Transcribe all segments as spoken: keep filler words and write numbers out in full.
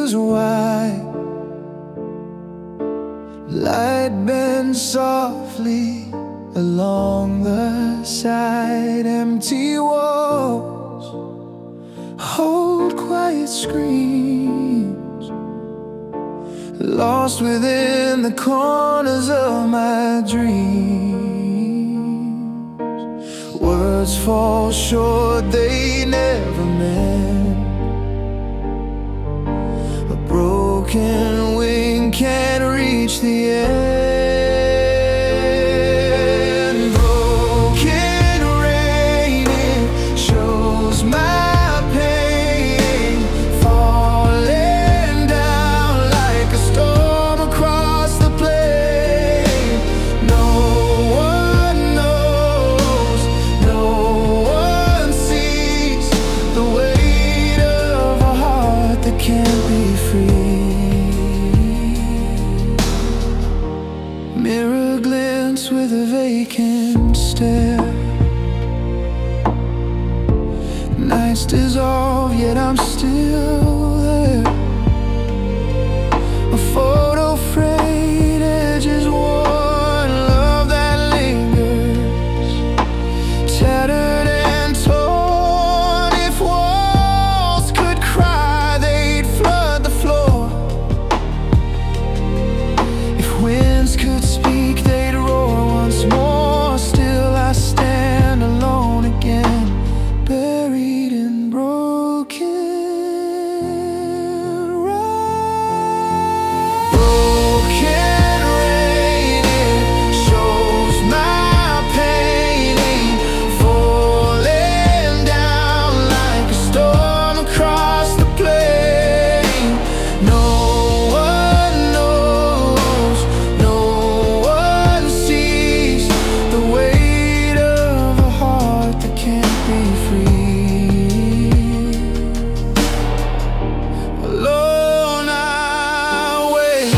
was white. Light bends softly along the side. Empty walls hold quiet screams, lost within the corners of my dreams. Words fall short, they never meant. A broken wing can't reach the end. Broken rain, it shows my pain, falling down like a storm across the plain. No one knows, no one sees the weight of a heart that can't be free. Mirror glints with a vacant stare. Nights dissolve, yet I'm still there. A photo frayed, edges worn, love that lingers, tattered and torn. If walls could cry, they'd flood the floor. If winds could speak, they'd roar once more. Still I stand alone again, buried in broken rain. Broken rain, it shows my pain, falling down like a storm across the plain. No one knows, no one sees the weight of a heart that can't be free. Alone I wait,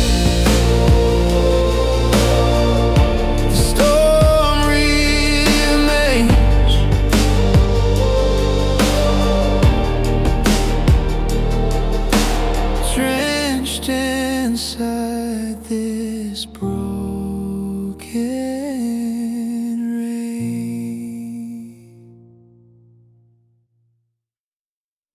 the storm remains. Drenched inside this broken